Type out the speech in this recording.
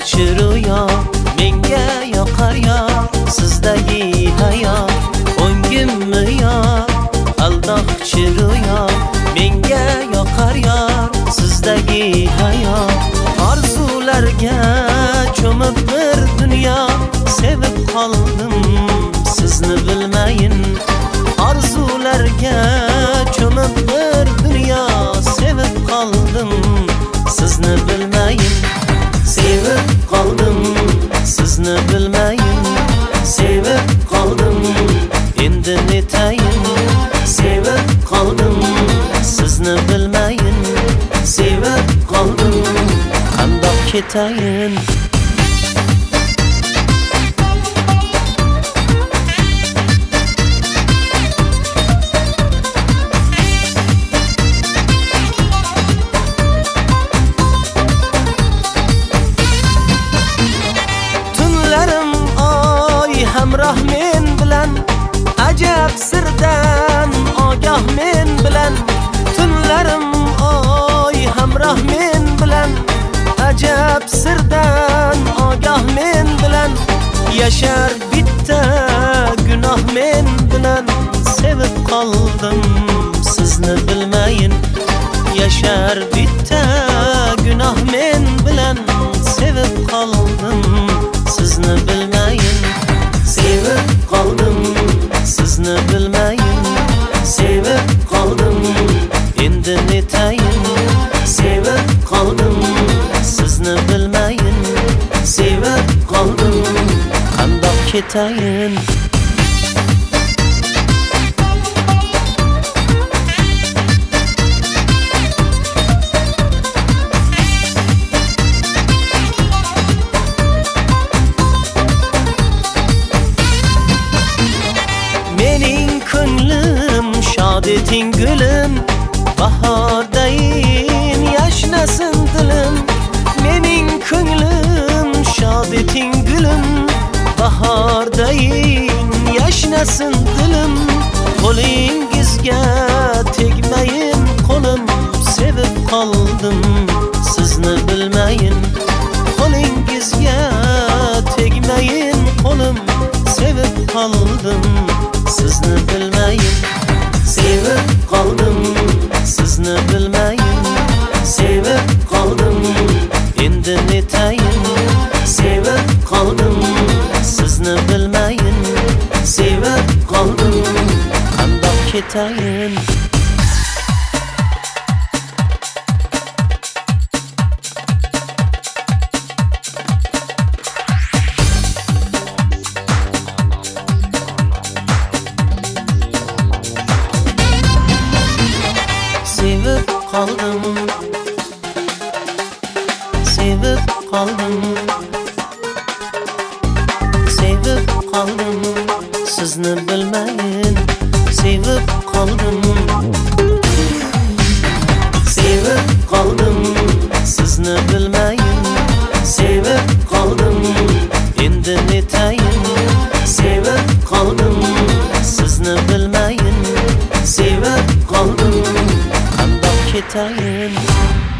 chiroyo menga yoqar yo sizdagi hayot o'ngimmi yo aldoq chiroyo menga yoqar yo sizdagi hayot orzularga cho'mib bir dunyo sevib qoldim sizni bilmayin orzularga cho'mib bir dunyo sevib qoldim sizni bilmayin sevib qoldim sizni bilmayin sevib qoldim endi netayin sevib qoldim sizni bilmayin sevib qoldim qandoq ketayin hamroh men bilan ajab sirdan ogoh men bilan tunlarim oy hamroh men bilan ajab sirdan ogoh men bilan yashar bitta gunoh men bilan sevib qoldim sizni bilmayin yashar bitta gunoh men bilan sevib qoldim sizni bilmayin sevib qoldim sizni bilmayin sevib qoldim endi netayin sevib qoldim sizni bilmayin sevib qoldim qandoq ketayin mening ko'nglim shod eting gulim bahordayin yashnasin dilim mening ko'nglim shod eting gulim bahordayin yashnasin dilim qo'lingizga tegmayin qo'lim sevib qoldim sizni bilmayin qo'lingizga tegmayin qo'lim sevib qoldim sizni bilmayin sevib qoldim sizni bilmayin sevib qoldim endi netayin sevib qoldim sizni bilmayin sevib qoldim qandoq ketayin sevib qoldim sevib qoldim sevib qoldim sizni bilmayin sevib qoldim sevib qoldim sizni bilmayin sevib qoldim endi netayin sevib qoldim sizni bilmayin sevib qoldim qandoq ketayin